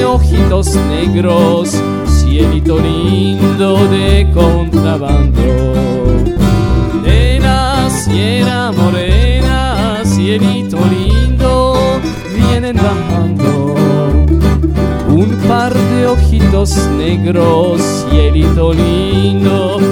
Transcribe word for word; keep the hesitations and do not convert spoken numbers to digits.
ojitos negros, cielito lindo de contrabando. Nena, sierra morena, cielito lindo, vienen bajando. Un par de ojitos negros, cielito lindo,